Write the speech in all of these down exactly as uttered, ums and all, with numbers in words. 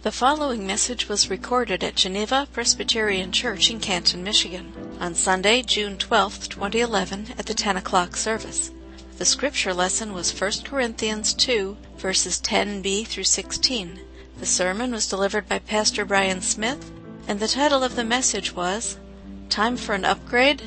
The following message was recorded at Geneva Presbyterian Church in Canton, Michigan, on Sunday, June twelfth, twenty eleven, at the ten o'clock service. The scripture lesson was First Corinthians two, verses ten b through sixteen. The sermon was delivered by Pastor Brian Smith, and the title of the message was, Time for an Upgrade?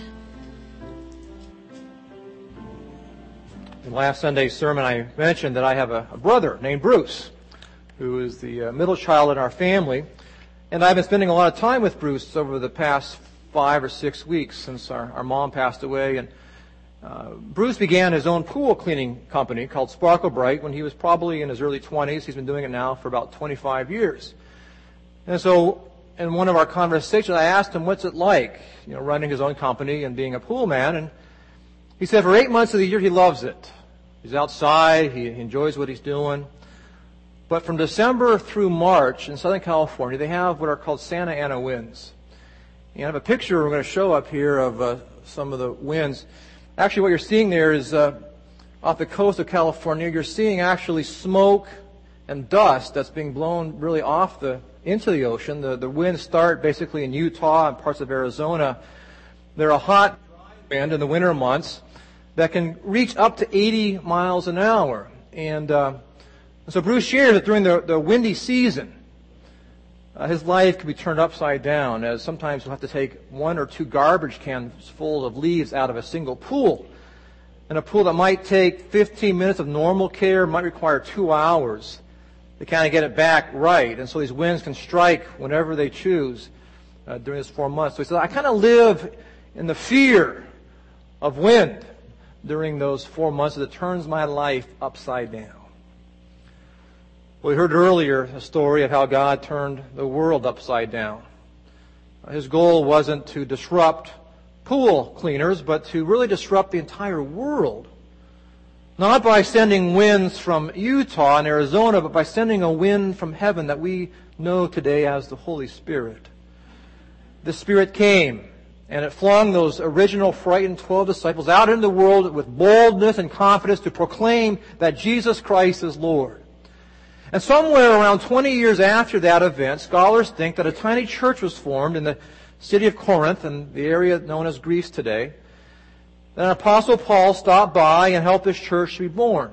In last Sunday's sermon, I mentioned that I have a, a brother named Bruce, who is the uh, middle child in our family. And I've been spending a lot of time with Bruce over the past five or six weeks since our, our mom passed away. And uh, Bruce began his own pool cleaning company called Sparkle Bright when he was probably in his early twenties. He's been doing it now for about twenty-five years. And so in one of our conversations, I asked him, what's it like, you know, running his own company and being a pool man? And he said for eight months of the year, he loves it. He's outside. He enjoys what he's doing. But from December through March in Southern California, they have what are called Santa Ana winds. And I have a picture we're going to show up here of uh, some of the winds. Actually, what you're seeing there is uh, off the coast of California, you're seeing actually smoke and dust that's being blown really off the into the ocean. The, the winds start basically in Utah and parts of Arizona. They're a hot wind in the winter months that can reach up to eighty miles an hour. And uh, so Bruce shared that during the, the windy season, uh, his life can be turned upside down, as sometimes he'll have to take one or two garbage cans full of leaves out of a single pool. And a pool that might take fifteen minutes of normal care might require two hours to kind of get it back right. And so these winds can strike whenever they choose uh, during this four months. So he said, I kind of live in the fear of wind during those four months that turns my life upside down. We heard earlier a story of how God turned the world upside down. His goal wasn't to disrupt pool cleaners, but to really disrupt the entire world. Not by sending winds from Utah and Arizona, but by sending a wind from heaven that we know today as the Holy Spirit. The Spirit came, and it flung those original frightened twelve disciples out into the world with boldness and confidence to proclaim that Jesus Christ is Lord. And somewhere around twenty years after that event, scholars think that a tiny church was formed in the city of Corinth, in the area known as Greece today. Then Apostle Paul stopped by and helped this church to be born.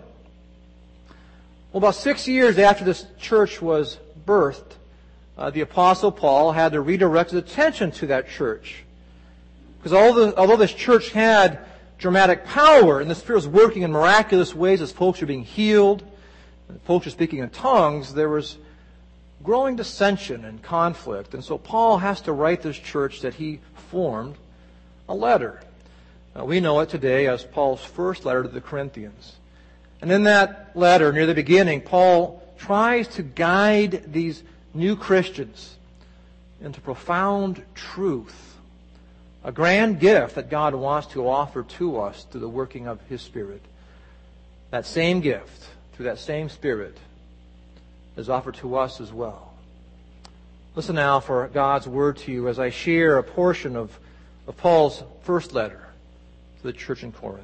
Well, about six years after this church was birthed, uh, the Apostle Paul had to redirect his attention to that church. Because although, although this church had dramatic power, and the Spirit was working in miraculous ways as folks were being healed, folks were speaking in tongues, there was growing dissension and conflict. And so Paul has to write this church that he formed a letter. Now, we know it today as Paul's first letter to the Corinthians. And in that letter, near the beginning, Paul tries to guide these new Christians into profound truth, a grand gift that God wants to offer to us through the working of His Spirit. That same gift, through that same Spirit, is offered to us as well. Listen now for God's Word to you as I share a portion of, of Paul's first letter to the church in Corinth.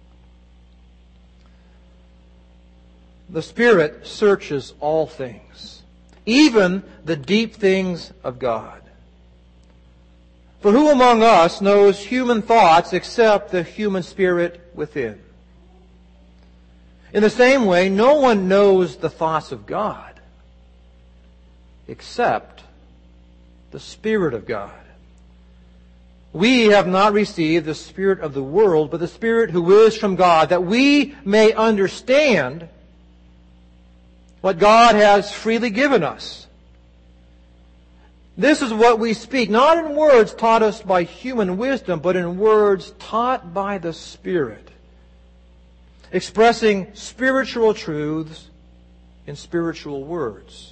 The Spirit searches all things, even the deep things of God. For who among us knows human thoughts except the human spirit within? In the same way, no one knows the thoughts of God except the Spirit of God. We have not received the spirit of the world, but the Spirit who is from God, that we may understand what God has freely given us. This is what we speak, not in words taught us by human wisdom, but in words taught by the Spirit, expressing spiritual truths in spiritual words.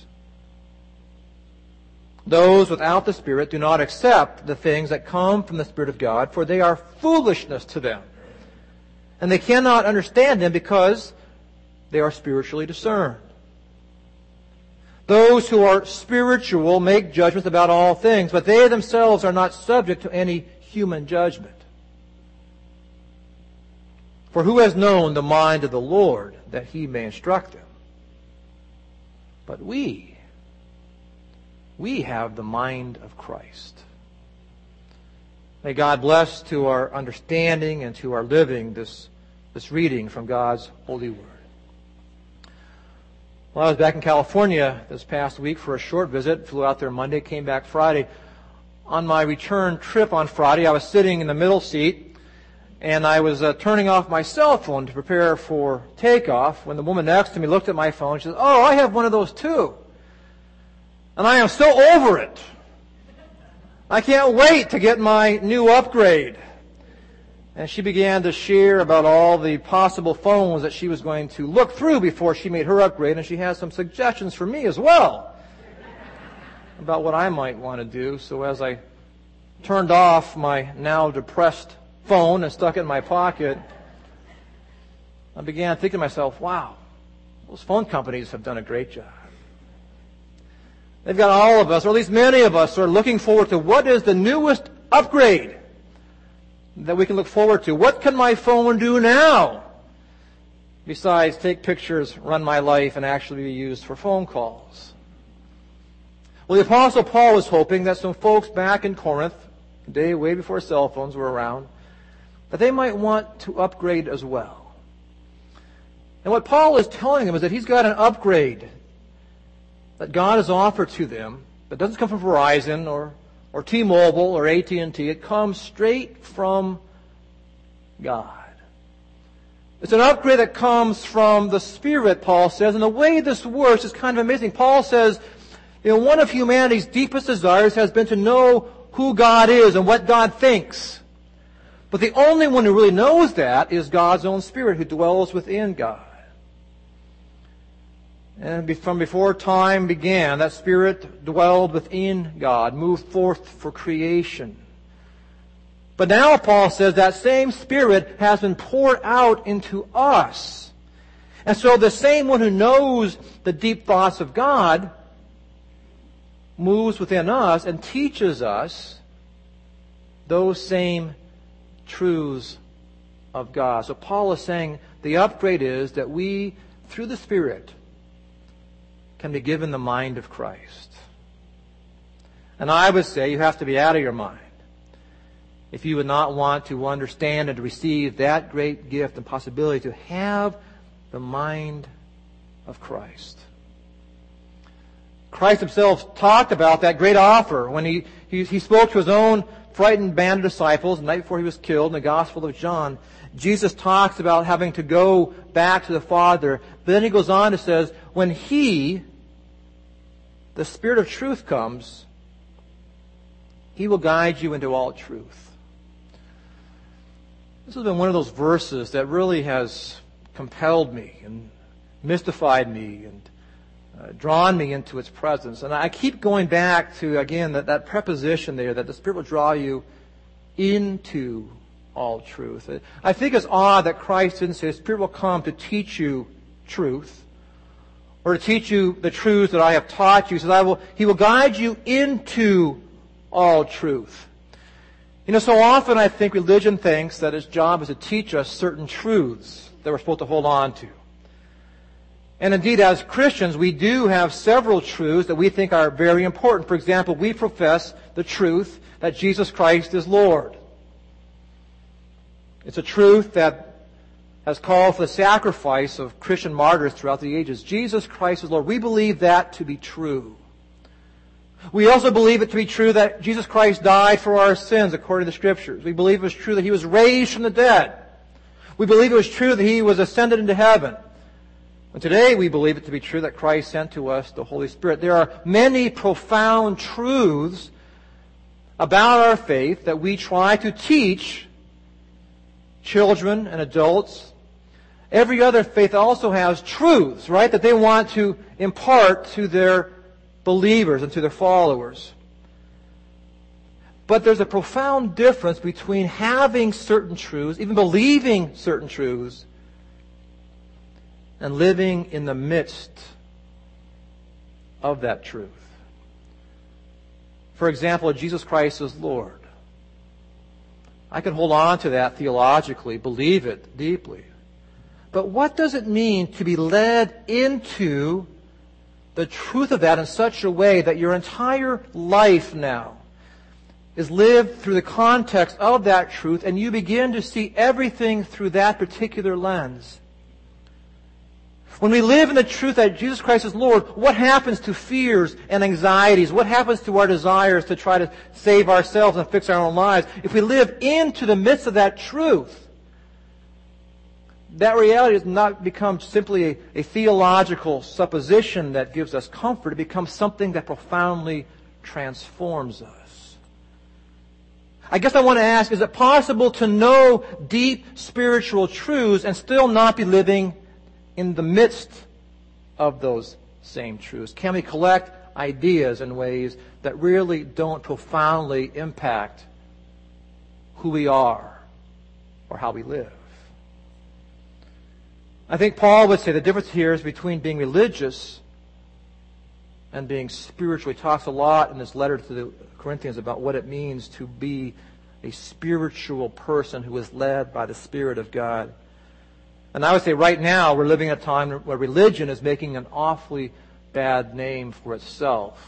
Those without the Spirit do not accept the things that come from the Spirit of God, for they are foolishness to them. And they cannot understand them because they are spiritually discerned. Those who are spiritual make judgments about all things, but they themselves are not subject to any human judgment. For who has known the mind of the Lord that He may instruct him? But we We have the mind of Christ. May God bless to our understanding and to our living this, this reading from God's holy word. Well, I was back in California this past week for a short visit. Flew out there Monday, came back Friday. On my return trip on Friday, I was sitting in the middle seat, and I was uh, turning off my cell phone to prepare for takeoff when the woman next to me looked at my phone. She said, "Oh, I have one of those too. And I am so over it. I can't wait to get my new upgrade." And she began to share about all the possible phones that she was going to look through before she made her upgrade, and she had some suggestions for me as well about what I might want to do. So as I turned off my now depressed phone and stuck it in my pocket, I began thinking to myself, wow, those phone companies have done a great job. They've got all of us, or at least many of us, are looking forward to what is the newest upgrade that we can look forward to. What can my phone do now besides take pictures, run my life, and actually be used for phone calls? Well, the Apostle Paul was hoping that some folks back in Corinth, a day way before cell phones were around, that they might want to upgrade as well. And what Paul is telling them is that he's got an upgrade that God has offered to them that doesn't come from Verizon or, or T-Mobile or A T and T. It comes straight from God. It's an upgrade that comes from the Spirit, Paul says. And the way this works is kind of amazing. Paul says, you know, one of humanity's deepest desires has been to know who God is and what God thinks. But the only one who really knows that is God's own Spirit who dwells within God. And from before time began, that Spirit dwelled within God, moved forth for creation. But now, Paul says, that same Spirit has been poured out into us. And so the same one who knows the deep thoughts of God moves within us and teaches us those same truths of God. So Paul is saying the upgrade is that we, through the Spirit, can be given the mind of Christ. And I would say you have to be out of your mind if you would not want to understand and to receive that great gift and possibility to have the mind of Christ. Christ himself talked about that great offer when he, he, he spoke to his own frightened band of disciples the night before he was killed in the Gospel of John. Jesus talks about having to go back to the Father. But then he goes on to says, when He, the Spirit of truth, comes, He will guide you into all truth. This has been one of those verses that really has compelled me and mystified me and uh, drawn me into its presence. And I keep going back to, again, that, that preposition there, that the Spirit will draw you into all truth. I think it's odd that Christ didn't say the Spirit will come to teach you truth, or to teach you the truths that I have taught you. He says, I will, He will guide you into all truth. You know, so often I think religion thinks that its job is to teach us certain truths that we're supposed to hold on to. And indeed, as Christians, we do have several truths that we think are very important. For example, we profess the truth that Jesus Christ is Lord. It's a truth that has called for the sacrifice of Christian martyrs throughout the ages. Jesus Christ is Lord. We believe that to be true. We also believe it to be true that Jesus Christ died for our sins according to the Scriptures. We believe it was true that He was raised from the dead. We believe it was true that He was ascended into heaven. And today we believe it to be true that Christ sent to us the Holy Spirit. There are many profound truths about our faith that we try to teach children and adults. Every other faith also has truths, right, that they want to impart to their believers and to their followers. But there's a profound difference between having certain truths, even believing certain truths, and living in the midst of that truth. For example, Jesus Christ is Lord. I can hold on to that theologically, believe it deeply. But what does it mean to be led into the truth of that in such a way that your entire life now is lived through the context of that truth, and you begin to see everything through that particular lens. When we live in the truth that Jesus Christ is Lord, what happens to fears and anxieties? What happens to our desires to try to save ourselves and fix our own lives? If we live into the midst of that truth, that reality does not become simply a, a theological supposition that gives us comfort. It becomes something that profoundly transforms us. I guess I want to ask, is it possible to know deep spiritual truths and still not be living in the midst of those same truths? Can we collect ideas in ways that really don't profoundly impact who we are or how we live? I think Paul would say the difference here is between being religious and being spiritual. He talks a lot in this letter to the Corinthians about what it means to be a spiritual person who is led by the Spirit of God. And I would say right now we're living in a time where religion is making an awfully bad name for itself.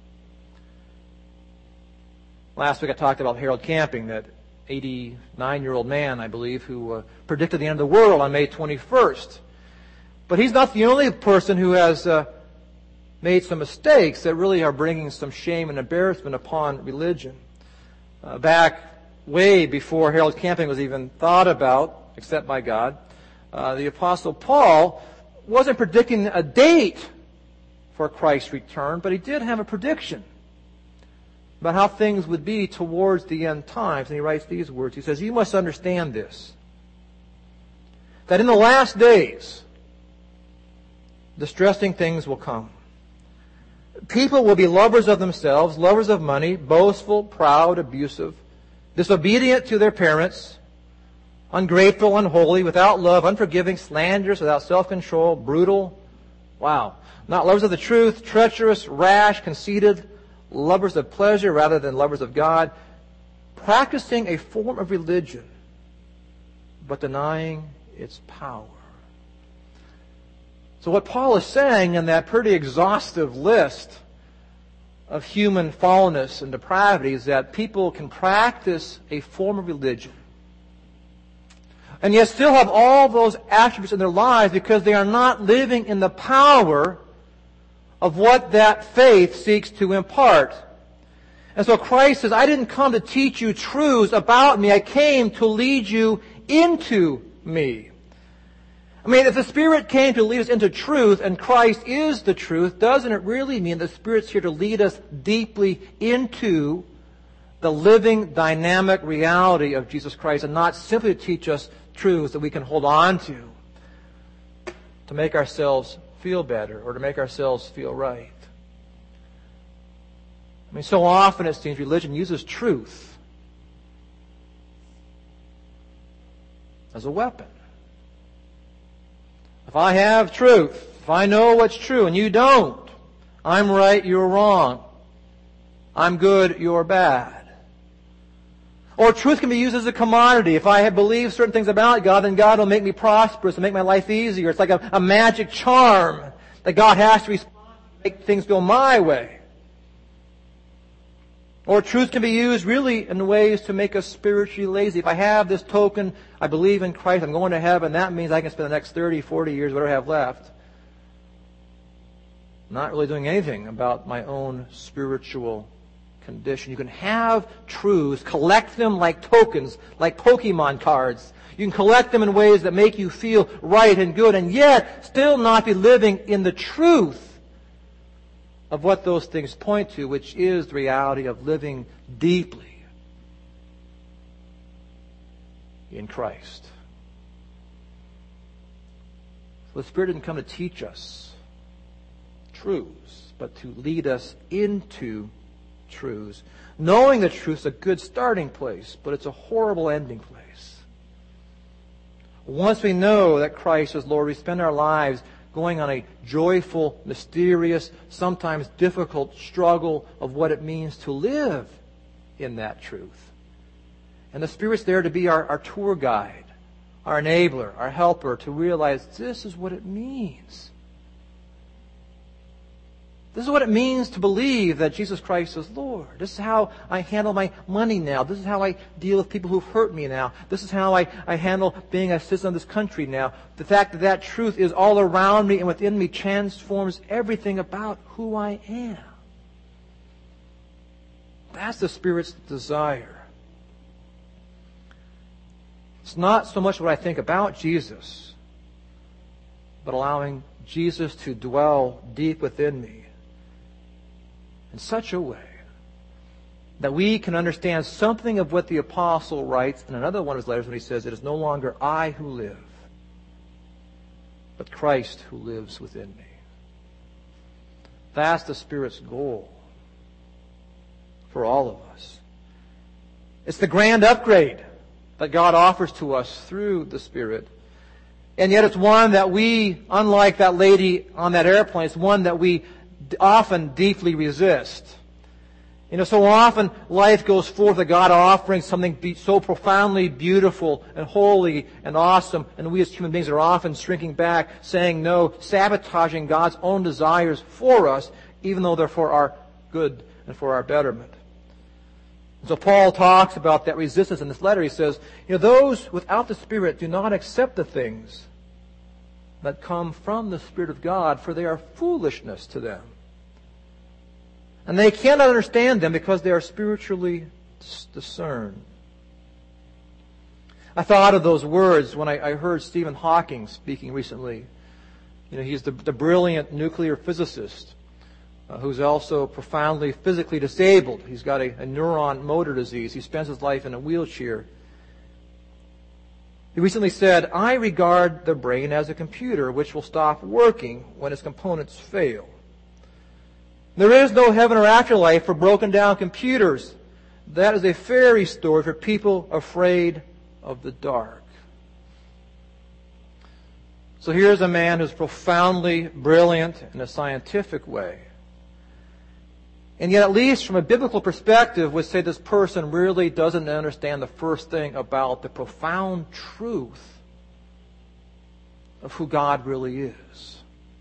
Last week I talked about Harold Camping, that eighty-nine-year-old man, I believe, who uh, predicted the end of the world on May twenty-first. But he's not the only person who has uh, made some mistakes that really are bringing some shame and embarrassment upon religion. Uh, back way before Harold Camping was even thought about, except by God, Uh, the Apostle Paul wasn't predicting a date for Christ's return, but he did have a prediction about how things would be towards the end times. And he writes these words. He says, "You must understand this, that in the last days, distressing things will come. People will be lovers of themselves, lovers of money, boastful, proud, abusive, disobedient to their parents, ungrateful, unholy, without love, unforgiving, slanderous, without self-control, brutal." Wow. "Not lovers of the truth, treacherous, rash, conceited, lovers of pleasure rather than lovers of God, practicing a form of religion, but denying its power." So what Paul is saying in that pretty exhaustive list of human fallenness and depravity is that people can practice a form of religion and yet still have all those attributes in their lives because they are not living in the power of what that faith seeks to impart. And so Christ says, "I didn't come to teach you truths about me. I came to lead you into me." I mean, if the Spirit came to lead us into truth and Christ is the truth, doesn't it really mean the Spirit's here to lead us deeply into the living, dynamic reality of Jesus Christ and not simply to teach us truths that we can hold on to to make ourselves feel better or to make ourselves feel right? I mean, so often it seems religion uses truth as a weapon. If I have truth, if I know what's true and you don't, I'm right, you're wrong. I'm good, you're bad. Or truth can be used as a commodity. If I believe certain things about God, then God will make me prosperous and make my life easier. It's like a, a magic charm that God has to respond to make things go my way. Or truth can be used really in ways to make us spiritually lazy. If I have this token, I believe in Christ, I'm going to heaven, that means I can spend the next thirty, forty years, whatever I have left, not really doing anything about my own spiritual condition. You can have truths, collect them like tokens, like Pokemon cards. You can collect them in ways that make you feel right and good, and yet still not be living in the truth of what those things point to, which is the reality of living deeply in Christ. So the Spirit didn't come to teach us truths, but to lead us into truths. Knowing the truth is a good starting place, but it's a horrible ending place. Once we know that Christ is Lord, we spend our lives going on a joyful, mysterious, sometimes difficult struggle of what it means to live in that truth. And the Spirit's there to be our, our tour guide, our enabler, our helper, to realize this is what it means This is what it means to believe that Jesus Christ is Lord. This is how I handle my money now. This is how I deal with people who've hurt me now. This is how I, I handle being a citizen of this country now. The fact that that truth is all around me and within me transforms everything about who I am. That's the Spirit's desire. It's not so much what I think about Jesus, but allowing Jesus to dwell deep within me in such a way that we can understand something of what the apostle writes in another one of his letters when he says, "It is no longer I who live, but Christ who lives within me." That's the Spirit's goal for all of us. It's the grand upgrade that God offers to us through the Spirit. And yet it's one that we, unlike that lady on that airplane, it's one that we often deeply resist. You know, so often life goes forth with God offering something be so profoundly beautiful and holy and awesome, and we as human beings are often shrinking back, saying no, sabotaging God's own desires for us, even though they're for our good and for our betterment. So Paul talks about that resistance in this letter. He says, you know, those without the Spirit do not accept the things that come from the Spirit of God, for they are foolishness to them. And they cannot understand them because they are spiritually discerned. I thought of those words when I, I heard Stephen Hawking speaking recently. You know, he's the, the brilliant nuclear physicist uh, who's also profoundly physically disabled. He's got a, a neuron motor disease. He spends his life in a wheelchair. He recently said, "I regard the brain as a computer which will stop working when its components fail. There is no heaven or afterlife for broken down computers. That is a fairy story for people afraid of the dark." So here's a man who's profoundly brilliant in a scientific way. And yet, at least from a biblical perspective, would say this person really doesn't understand the first thing about the profound truth of who God really is.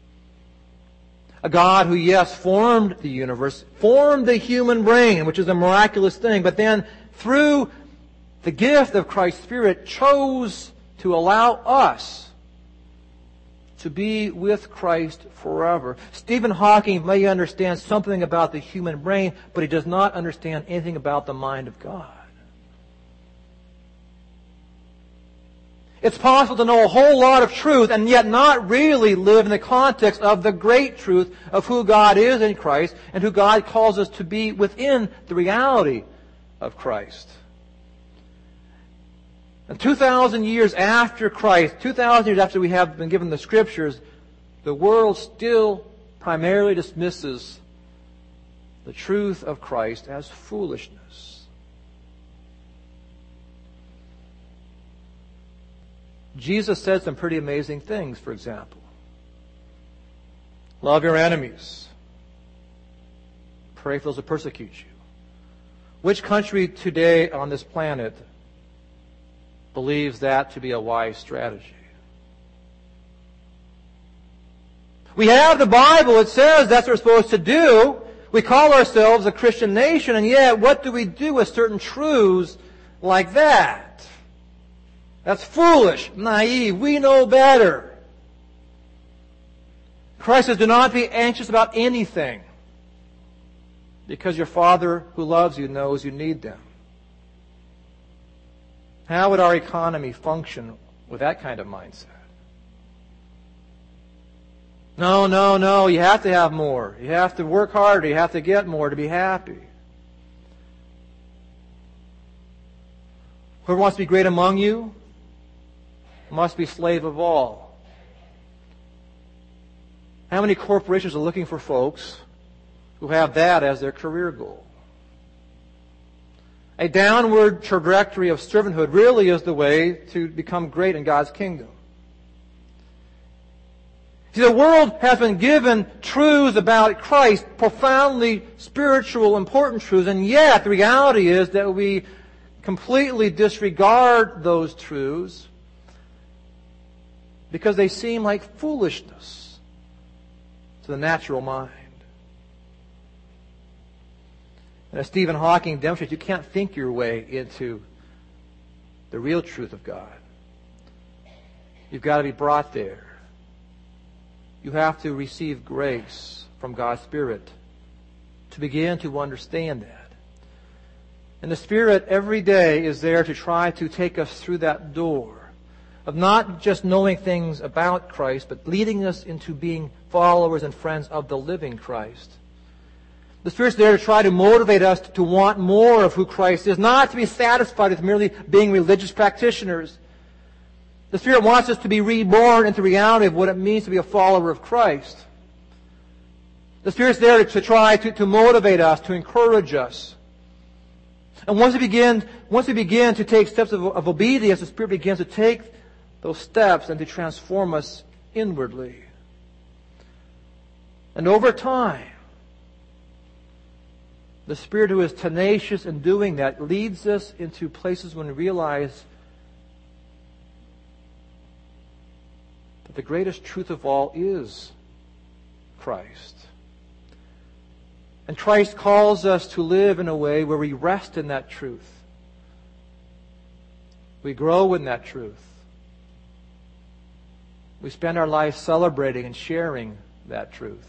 A God who, yes, formed the universe, formed the human brain, which is a miraculous thing, but then through the gift of Christ's Spirit chose to allow us to be with Christ forever. Stephen Hawking may understand something about the human brain, but he does not understand anything about the mind of God. It's possible to know a whole lot of truth and yet not really live in the context of the great truth of who God is in Christ and who God calls us to be within the reality of Christ. And two thousand years after Christ, two thousand years after we have been given the Scriptures, the world still primarily dismisses the truth of Christ as foolishness. Jesus said some pretty amazing things, for example. Love your enemies. Pray for those who persecute you. Which country today on this planet believes that to be a wise strategy? We have the Bible. It says that's what we're supposed to do. We call ourselves a Christian nation, and yet what do we do with certain truths like that? That's foolish, naive. We know better. Christ says, do not be anxious about anything, because your Father who loves you knows you need them. How would our economy function with that kind of mindset? No, no, no, you have to have more. You have to work harder. You have to get more to be happy. Whoever wants to be great among you must be slave of all. How many corporations are looking for folks who have that as their career goal? A downward trajectory of servanthood really is the way to become great in God's kingdom. See, the world has been given truths about Christ, profoundly spiritual, important truths, and yet the reality is that we completely disregard those truths because they seem like foolishness to the natural mind. And as Stephen Hawking demonstrates, you can't think your way into the real truth of God. You've got to be brought there. You have to receive grace from God's Spirit to begin to understand that. And the Spirit every day is there to try to take us through that door of not just knowing things about Christ, but leading us into being followers and friends of the living Christ. The Spirit's there to try to motivate us to want more of who Christ is, not to be satisfied with merely being religious practitioners. The Spirit wants us to be reborn into the reality of what it means to be a follower of Christ. The Spirit's there to try to, to motivate us, to encourage us. And once we begin, once we begin to take steps of, of obedience, the Spirit begins to take those steps and to transform us inwardly. And over time, the Spirit, who is tenacious in doing that, leads us into places when we realize that the greatest truth of all is Christ. And Christ calls us to live in a way where we rest in that truth. We grow in that truth. We spend our lives celebrating and sharing that truth.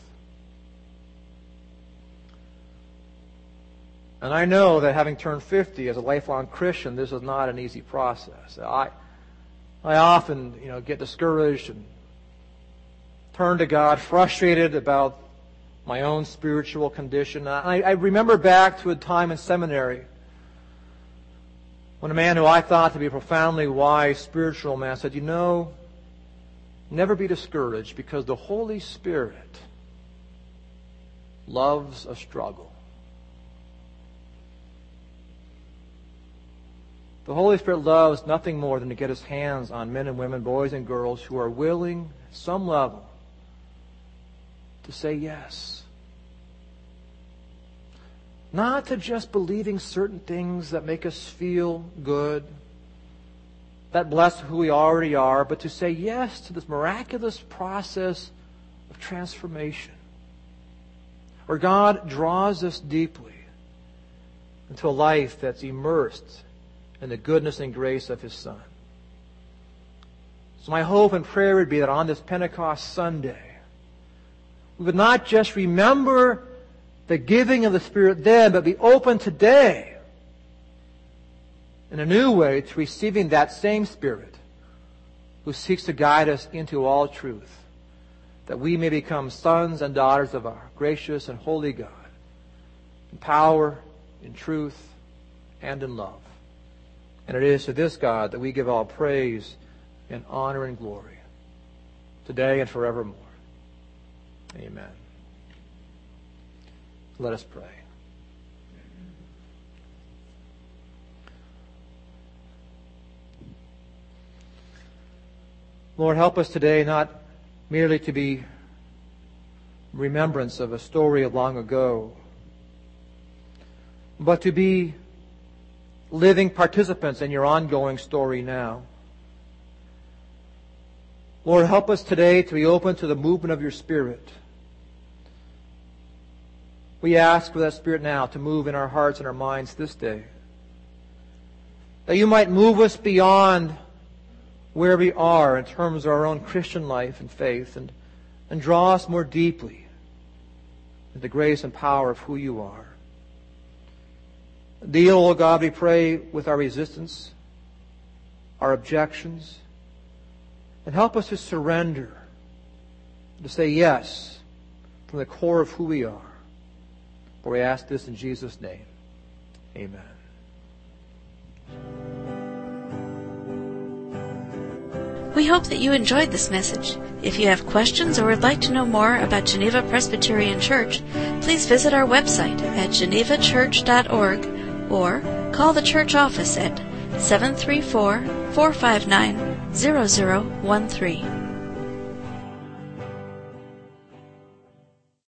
And I know that having turned fifty as a lifelong Christian, this is not an easy process. I, I often, you know, get discouraged and turn to God, frustrated about my own spiritual condition. I, I remember back to a time in seminary when a man who I thought to be a profoundly wise spiritual man said, you know, never be discouraged because the Holy Spirit loves a struggle. The Holy Spirit loves nothing more than to get His hands on men and women, boys and girls who are willing, at some level, to say yes. Not to just believing certain things that make us feel good, that bless who we already are, but to say yes to this miraculous process of transformation, where God draws us deeply into a life that's immersed in the goodness and grace of His Son. So my hope and prayer would be that on this Pentecost Sunday, we would not just remember the giving of the Spirit then, but be open today in a new way to receiving that same Spirit who seeks to guide us into all truth, that we may become sons and daughters of our gracious and holy God, in power, in truth, and in love. And it is to this God that we give all praise and honor and glory, today and forevermore. Amen. Let us pray. Lord, help us today not merely to be remembrance of a story of long ago, but to be living participants in your ongoing story now. Lord, help us today to be open to the movement of your Spirit. We ask for that Spirit now to move in our hearts and our minds this day, that you might move us beyond where we are in terms of our own Christian life and faith, and, and draw us more deeply into the grace and power of who you are. Deal, O God, we pray, with our resistance, our objections, and help us to surrender, to say yes from the core of who we are. For we ask this in Jesus' name. Amen. We hope that you enjoyed this message. If you have questions or would like to know more about Geneva Presbyterian Church, please visit our website at geneva church dot org or call the church office at seven three four, four five nine, zero zero one three.